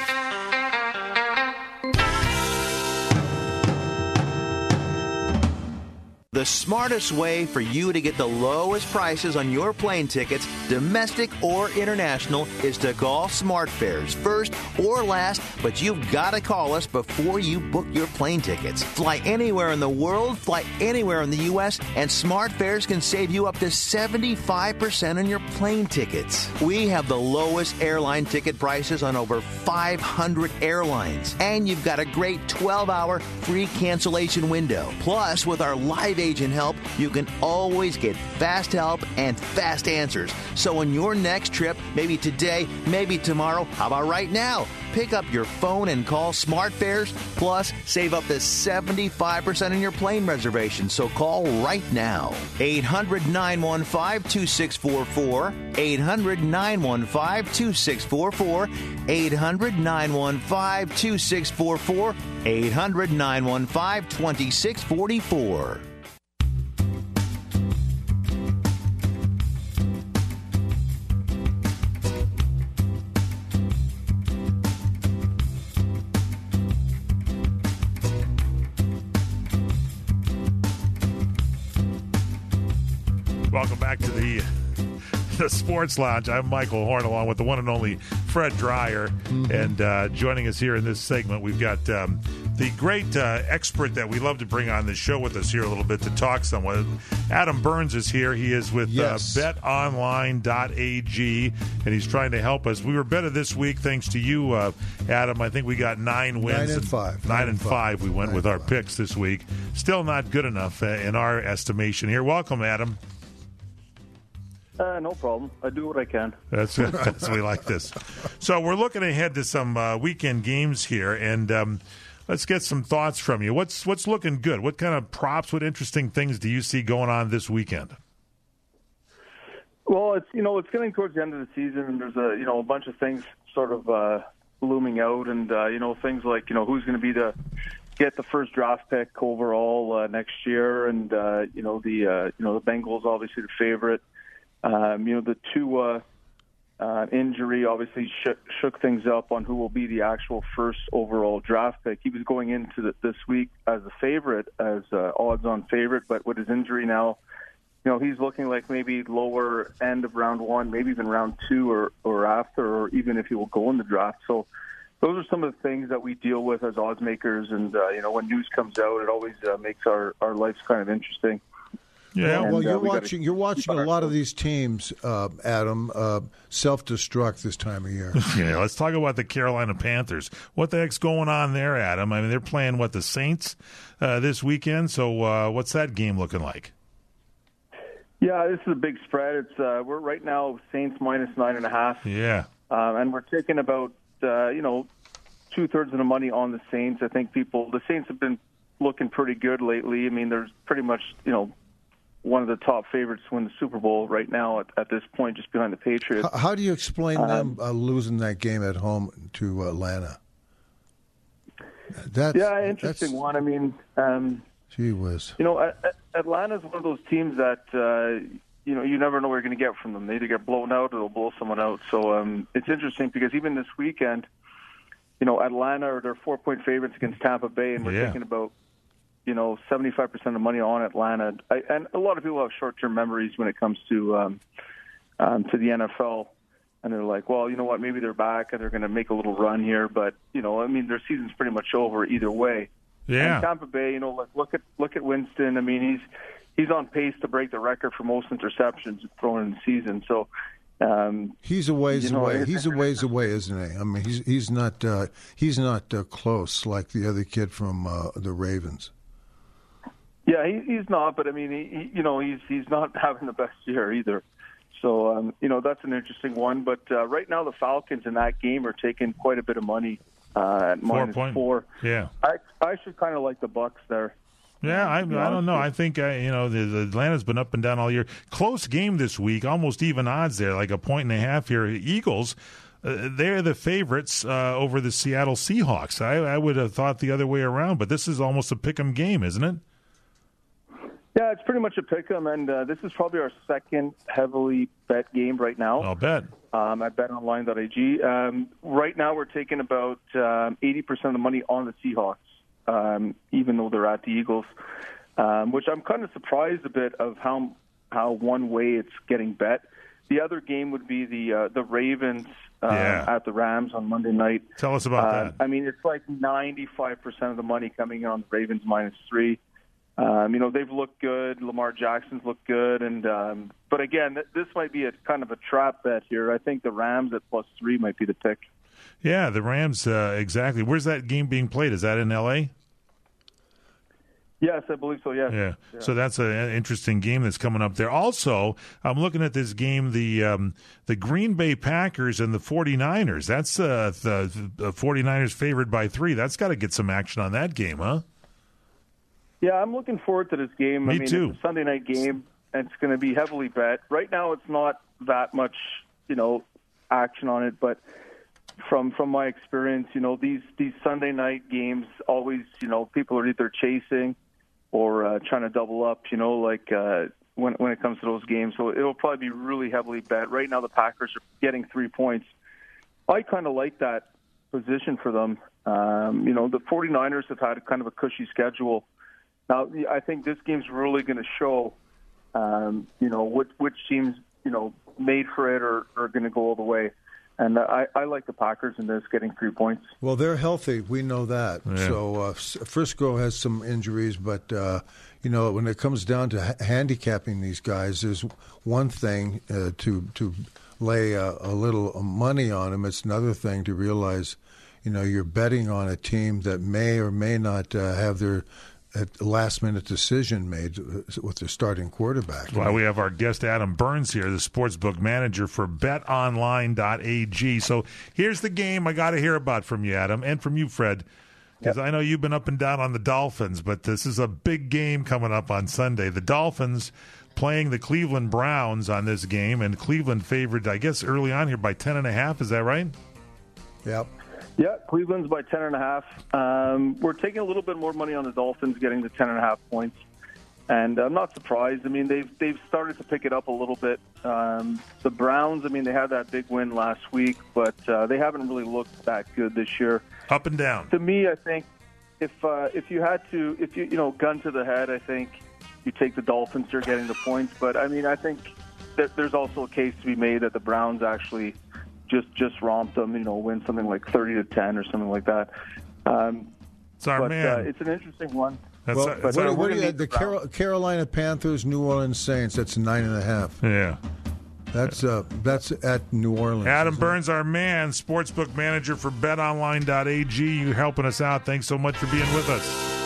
The smartest way for you to get the lowest prices on your plane tickets, domestic or international, is to call SmartFares first or last, but you've got to call us before you book your plane tickets. Fly anywhere in the world, fly anywhere in the U S, and SmartFares can save you up to seventy-five percent on your plane tickets. We have the lowest airline ticket prices on over five hundred airlines, and you've got a great twelve hour free cancellation window. Plus, with our live agent help, you can always get fast help and fast answers. So on your next trip, maybe today, maybe tomorrow, how about right now? Pick up your phone and call SmartFares. Plus, save up to seventy-five percent on your plane reservation. So call right now. eight hundred, nine one five, two six four four. eight hundred, nine one five, two six four four. eight hundred, nine one five, two six four four. eight hundred, nine one five, two six four four. Welcome back to the the Sports Lounge. I'm Michael Horn, along with the one and only Fred Dreyer. Mm-hmm. And uh, joining us here in this segment, we've got um, the great uh, expert that we love to bring on the show with us here a little bit to talk somewhat. Adam Burns is here. He is with Yes. uh, bet online dot a g, and he's trying to help us. We were better this week thanks to you, uh, Adam. I think we got nine wins. Nine and five. Nine, Nine and and five. five. We went Nine with and our five. picks this week. Still not good enough uh, in our estimation here. Welcome, Adam. Uh, no problem. I do what I can. That's that's we like this. So we're looking ahead to some uh, weekend games here, and um, let's get some thoughts from you. What's what's looking good? What kind of props? What interesting things do you see going on this weekend? Well, it's you know it's getting towards the end of the season, and there's a you know a bunch of things sort of uh, looming out, and uh, you know things like you know who's going to be the get the first draft pick overall uh, next year, and uh, you know the uh, you know the Bengals obviously the favorite. Um, you know, the Tua uh, injury obviously shook, shook things up on who will be the actual first overall draft pick. He was going into the, this week as a favorite, as uh, odds-on favorite, but with his injury now, you know, he's looking like maybe lower end of round one, maybe even round two or, or after, or even if he will go in the draft. So those are some of the things that we deal with as odds makers, and, uh, you know, when news comes out, it always uh, makes our, our lives kind of interesting. Yeah, And, well, you're uh, we watching. gotta You're watching keep a our- lot of these teams, uh, Adam, uh, self-destruct this time of year. Yeah, let's talk about the Carolina Panthers. What the heck's going on there, Adam? I mean, they're playing what the Saints uh, this weekend. So, uh, what's that game looking like? Yeah, this is a big spread. It's uh, we're right now Saints minus nine and a half. Yeah, um, and we're taking about uh, you know two thirds of the money on the Saints. I think people the Saints have been looking pretty good lately. I mean, there's pretty much you know one of the top favorites to win the Super Bowl right now at, at this point, just behind the Patriots. How, how do you explain Um, them uh, losing that game at home to Atlanta? That's, yeah, interesting that's, one. I mean, um, gee whiz. you know, at, Atlanta's one of those teams that uh, you know you never know what you're going to get from them. They either get blown out or they'll blow someone out. So um, it's interesting because even this weekend, you know, Atlanta are their four-point favorites against Tampa Bay, and we're yeah. thinking about you know seventy-five percent of money on Atlanta. I, and a lot of people have short-term memories when it comes to um, um, to the N F L. And they're like, well, you know what, maybe they're back and they're going to make a little run here. But, you know, I mean, their season's pretty much over either way. Yeah. And Tampa Bay, you know, like, look at look at Winston. I mean, he's he's on pace to break the record for most interceptions thrown in the season. So um, he's a ways you know, away. He's a ways away, isn't he? I mean, he's he's not uh, he's not uh, close like the other kid from uh, the Ravens. Yeah, he, he's not. But I mean, he, he, you know, he's he's not having the best year either. So, um, you know, that's an interesting one. But uh, right now the Falcons in that game are taking quite a bit of money uh, at minus four. four. Yeah. I I should kind of like the Bucks there. Yeah, I, I don't know. I think, uh, you know, the, the Atlanta's been up and down all year. Close game this week, almost even odds there, like a point and a half here. Eagles, uh, they're the favorites uh, over the Seattle Seahawks. I, I would have thought the other way around, but this is almost a pick-em game, isn't it? Yeah, it's pretty much a pick-em, and uh, this is probably our second heavily bet game right now. I'll bet. Um, at bet online dot a g. Um, right now we're taking about um, eighty percent of the money on the Seahawks, um, even though they're at the Eagles, um, which I'm kind of surprised a bit of how how one way it's getting bet. The other game would be the uh, the Ravens uh, yeah. at the Rams on Monday night. Tell us about uh, that. I mean, it's like ninety-five percent of the money coming in on the Ravens minus three. Um, you know, they've looked good. Lamar Jackson's looked good. and um, But again, th- this might be a kind of a trap bet here. I think the Rams at plus three might be the pick. Yeah, the Rams, uh, exactly. Where's that game being played? Is that in L A? Yes, I believe so, yes. Yeah, yeah. So that's an interesting game that's coming up there. Also, I'm looking at this game, the um, the Green Bay Packers and the 49ers. That's uh, the, the 49ers favored by three. That's got to get some action on that game, huh? Yeah, I'm looking forward to this game. Me I mean, too. It's a Sunday night game, and it's going to be heavily bet. Right now, it's not that much, you know, action on it, but from from my experience, you know, these these Sunday night games always, you know, people are either chasing or uh, trying to double up, you know, like uh, when when it comes to those games. So it'll probably be really heavily bet. Right now, the Packers are getting three points. I kind of like that position for them. Um, you know, the 49ers have had kind of a cushy schedule. Now, I think this game's really going to show, um, you know, which, which teams, you know, made for it or are going to go all the way. And I, I like the Packers in this, getting three points. Well, they're healthy. We know that. Yeah. So uh, Frisco has some injuries, but, uh, you know, when it comes down to ha- handicapping these guys, there's one thing uh, to to lay a, a little money on them. It's another thing to realize, you know, you're betting on a team that may or may not uh, have their a last-minute decision made with their starting quarterback. Well, we have our guest Adam Burns here, the sportsbook manager for bet online dot a g. So here's the game I got to hear about from you, Adam, and from you, Fred, because yep. I know you've been up and down on the Dolphins, but this is a big game coming up on Sunday. The Dolphins playing the Cleveland Browns on this game, and Cleveland favored, I guess, early on here by ten and a half. Is that right? Yep. Yeah, Cleveland's by ten and a half. Um, we're taking a little bit more money on the Dolphins, getting the ten and a half points, and I'm not surprised. I mean, they've they've started to pick it up a little bit. Um, the Browns, I mean, they had that big win last week, but uh, they haven't really looked that good this year. Up and down. To me, I think if uh, if you had to, if you you know, gun to the head, I think you take the Dolphins. You're getting the points, but I mean, I think that there's also a case to be made that the Browns actually just just romp them, you know, win something like thirty to ten or something like that. Um, it's our but, man. Uh, it's an interesting one. That's well, a, that's what, what do you, the Carol, Carolina Panthers, New Orleans Saints. That's nine and a half. Yeah, that's uh, that's at New Orleans. Adam Burns, it? our man, sportsbook manager for bet online dot a g. You helping us out. Thanks so much for being with us.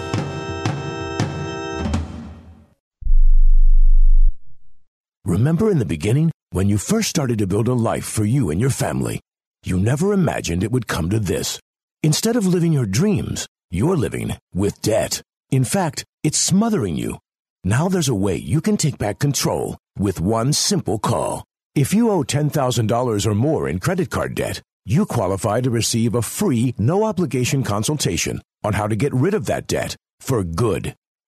Remember in the beginning, when you first started to build a life for you and your family, you never imagined it would come to this. Instead of living your dreams, you're living with debt. In fact, it's smothering you. Now there's a way you can take back control with one simple call. If you owe ten thousand dollars or more in credit card debt, you qualify to receive a free, no-obligation consultation on how to get rid of that debt for good.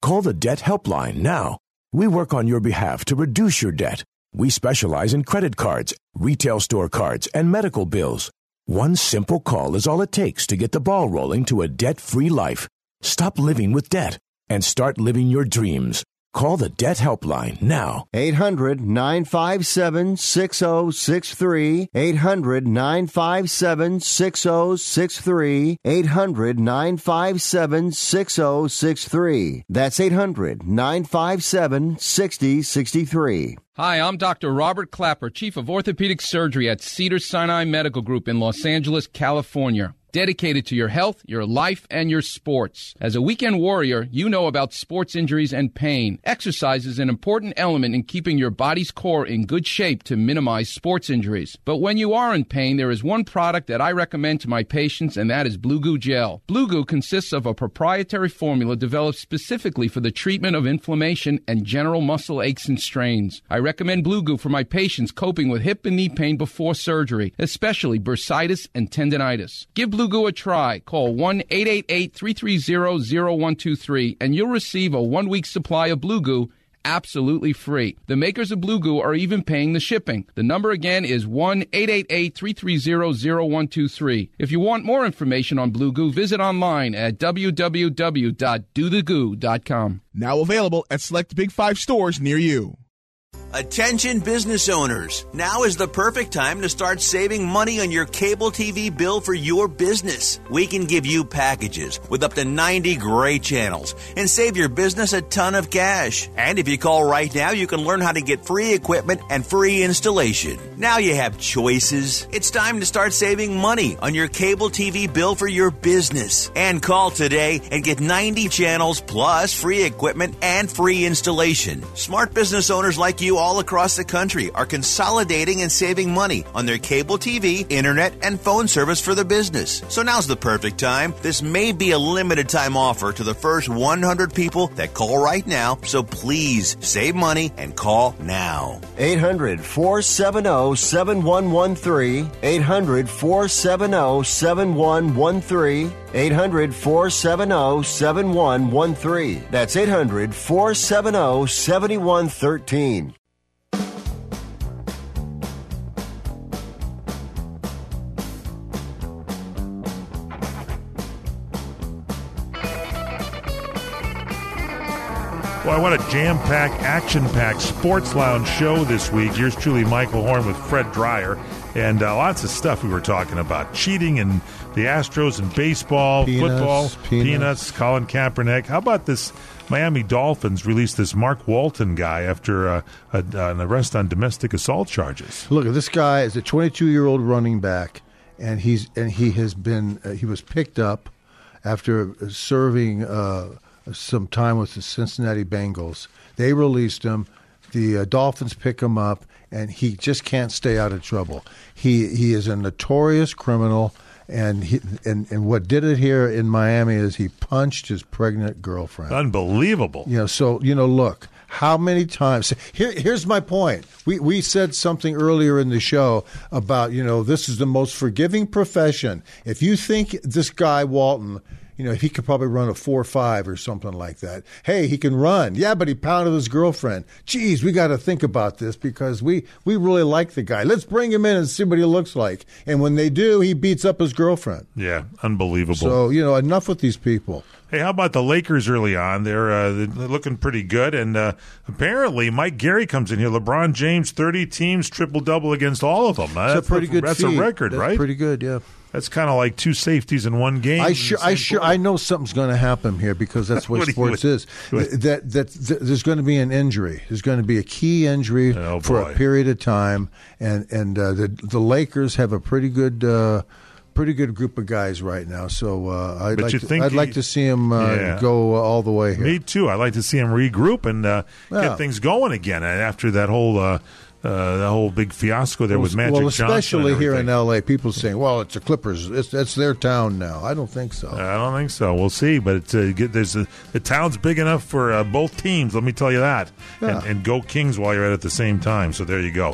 Call the Debt Helpline now. We work on your behalf to reduce your debt. We specialize in credit cards, retail store cards, and medical bills. One simple call is all it takes to get the ball rolling to a debt-free life. Stop living with debt and start living your dreams. Call the Debt Helpline now. eight hundred nine five seven six oh six three. eight hundred nine five seven six oh six three. eight hundred nine five seven six oh six three. That's eight hundred nine five seven six oh six three. Hi, I'm Doctor Robert Clapper, Chief of Orthopedic Surgery at Cedars-Sinai Medical Group in Los Angeles, California. Dedicated to your health, your life, and your sports. As a weekend warrior, you know about sports injuries and pain. Exercise is an important element in keeping your body's core in good shape to minimize sports injuries. But when you are in pain, there is one product that I recommend to my patients, and that is Blue Goo Gel. Blue Goo consists of a proprietary formula developed specifically for the treatment of inflammation and general muscle aches and strains. I recommend Blue Goo for my patients coping with hip and knee pain before surgery, especially bursitis and tendinitis. Give Blue Goo a try. Call one eight eight eight, three three zero, zero one two three and you'll receive a one-week supply of Blue Goo absolutely free. The makers of Blue Goo are even paying the shipping. The number again is one eight eight eight, three three zero, zero one two three. If you want more information on Blue Goo, visit online at w w w dot do the goo dot com. Now available at select Big Five stores near you. Attention business owners. Now is the perfect time to start saving money on your cable T V bill for your business. We can give you packages with up to ninety great channels and save your business a ton of cash. And if you call right now, you can learn how to get free equipment and free installation. Now you have choices. It's time to start saving money on your cable T V bill for your business. And call today and get ninety channels plus free equipment and free installation. Smart business owners like you all across the country are consolidating and saving money on their cable T V, internet, and phone service for the business. So now's the perfect time. This may be a limited time offer to the first one hundred people that call right now, so please save money and call now. eight hundred, four seven zero, seven one one three. eight hundred, four seven zero, seven one one three. eight hundred, four seven zero, seven one one three. That's eight hundred, four seven zero, seven one one three. Well, what a jam-packed, action-packed Sports Lounge show this week. Yours truly, Michael Horn with Fred Dreyer. And uh, lots of stuff we were talking about. Cheating and the Astros and baseball, Peanuts, football, peanuts. peanuts, Colin Kaepernick. How about this? Miami Dolphins released this Mark Walton guy after uh, a, an arrest on domestic assault charges. Look, this guy is a twenty-two-year-old running back, and he's and he has been uh, he was picked up after serving uh, some time with the Cincinnati Bengals. They released him. The uh, Dolphins pick him up, and he just can't stay out of trouble. He he is a notorious criminal, and he, and and what did it here in Miami is he punched his pregnant girlfriend. Unbelievable. You know, so you know, look, how many times? Here, here's my point. We we said something earlier in the show about, you know, this is the most forgiving profession. If you think this guy Walton, you know, he could probably run a four five or something like that. Hey, he can run. Yeah, but he pounded his girlfriend. Geez, we got to think about this because we, we really like the guy. Let's bring him in and see what he looks like. And when they do, he beats up his girlfriend. Yeah, unbelievable. So, you know, enough with these people. Hey, how about the Lakers early on? They're, uh, they're looking pretty good. And uh, apparently Mike Gary comes in here. LeBron James, thirty teams, triple-double against all of them. That's, that's a pretty good That's feat. a record, that's right? pretty good, yeah. That's kind of like two safeties in one game. I sure, I sure, I know something's going to happen here because that's what, what sports you, is. That, that that there's going to be an injury. There's going to be a key injury oh, for a period of time, and and uh, the the Lakers have a pretty good. Uh, Pretty good group of guys right now, so uh, I'd, like to, I'd he, like to see him uh, yeah. go uh, all the way here. Me too. I'd like to see him regroup and uh, yeah. get things going again after that whole uh, uh, that whole big fiasco there well, with Magic well, Johnson. Well, especially here in L A, people Hmm. saying, "Well, it's the Clippers. It's it's their town now." I don't think so. I don't think so. We'll see, but it's uh, there's a, the town's big enough for uh, both teams. Let me tell you that, yeah. and, and go Kings while you're at it at the same time. So there you go.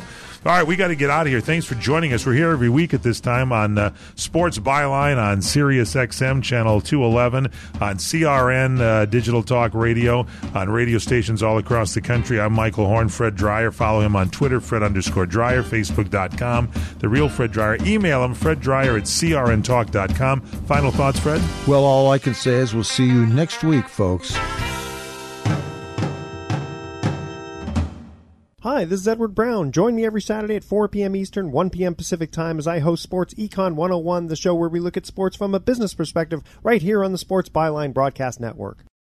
All right, we got to get out of here. Thanks for joining us. We're here every week at this time on uh, Sports Byline on Sirius X M Channel two eleven, on C R N uh, Digital Talk Radio, on radio stations all across the country. I'm Michael Horn. Fred Dreyer. Follow him on Twitter, Fred underscore Dreyer, Facebook dot com, The Real Fred Dreyer. Email him, Fred Dreyer at C R N talk dot com. Final thoughts, Fred? Well, all I can say is we'll see you next week, folks. Hi, this is Edward Brown. Join me every Saturday at four p.m. Eastern, one p.m. Pacific Time as I host Sports Econ one oh one, the show where we look at sports from a business perspective, right here on the Sports Byline Broadcast Network.